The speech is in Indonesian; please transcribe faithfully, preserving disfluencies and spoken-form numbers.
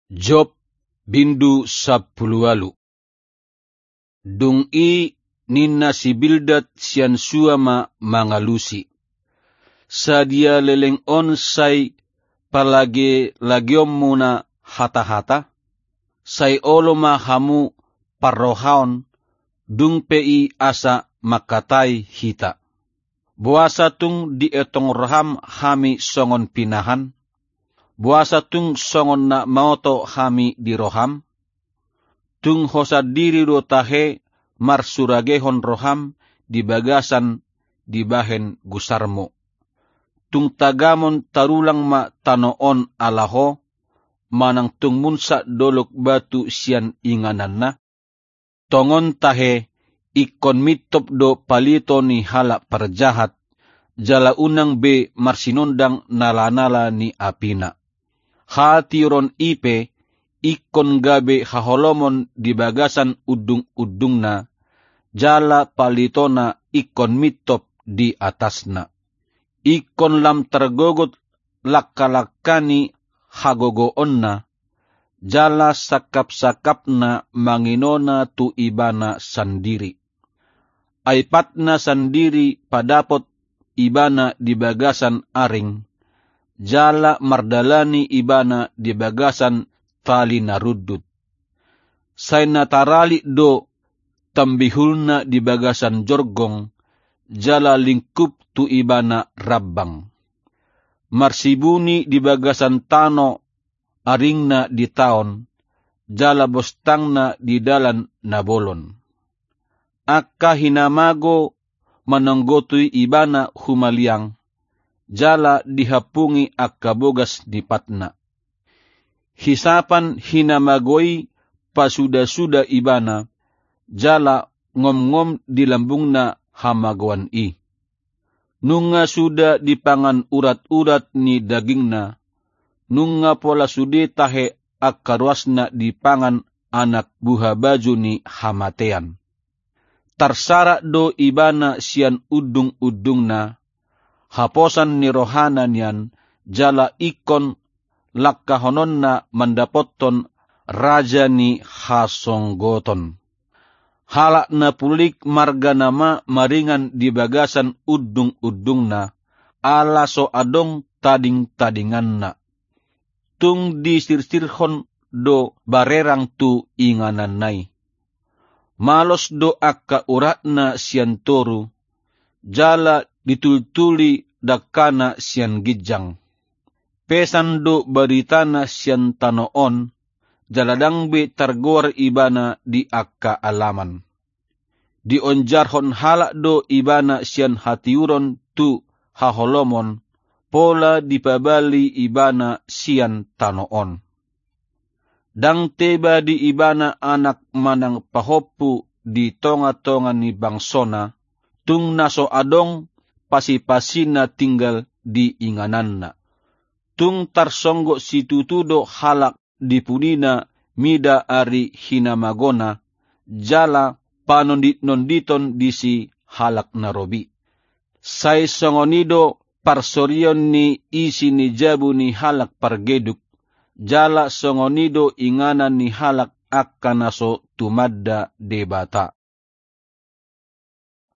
Job bindu sapulualu. Dung i nina si Bildad sian suama mangalusi. Sadia leleng on say palage lagiom muna hata-hata. Say oloma hamu parrohaon dung pei asa makatay hita. Buasa tung di etong raham hami songon pinahan. Buasa tung songon na maoto hami di roham. Tung hosa diri do tahe marsuragehon roham di bagasan di bahen gusarmo. Tung tagamon tarulang ma tanoon alaho, manang tung munsa dolok batu sian inganan na. Tongon tahe ikon mitop do palito ni hala perjahat, jala unang be marsinondang nala-nala ni apina. Hatiron ipe, ikon gabe haholomon di bagasan udung-udungna, jala palitona ikon mitop di atasna. Ikon lam tergogot lakkalakani hagogoonna, jala sakap-sakapna manginona tu ibana sandiri. Aipatna sandiri padapot ibana di bagasan aring, jala mardalani ibana di bagasan tali narudut. Say natarali do tambihulna di bagasan jorgong, jala lingkup tu ibana rabbang. Marsibuni di bagasan tano aringna di taon, jala bostangna di dalan nabolon. Akka hinamago mananggotui ibana humaliang, jala dihapungi akka bogas di patna. Hisapan hinamagoi pasuda-suda ibana, jala ngom-ngom di lambungna hamagawan i. Nunga suda dipangan urat-urat ni dagingna, nunga pola sudi tahe akarwasna dipangan anak buha baju ni hamatean. Tarsara do ibana sian udung-udungna, haposan ni rohanan yan, jala ikon lakkahononna mandapoton raja ni hasonggoton. Halak na pulik marga nama maringan di bagasan udung-udungna, ala so adong tading-tadinganna. Tung disirsirhon do barerang tu ingananay. Malos do akka uratna sian toru, jala ditultuli dakana sian gijang. Pesan do baritana sian tanoon, jaladang be targor ibana di akka alaman. Di onjarhon halak do ibana sian hatiuron tu haholomon, pola dipabali ibana sian tanoon. Dang teba di ibana anak manang pahopu di tonga-tonga ni bangsona, tung naso adong pasipasina tinggal di ingananna. Tung tarsonggo situtudo halak di punina mida ari hinamagona, jala panondit-nonditon disi halak narobi. Say songonido parsorion ni isi ni jabu ni halak pargeduk, jala songonido inganan ni halak akka naso tumadda debata.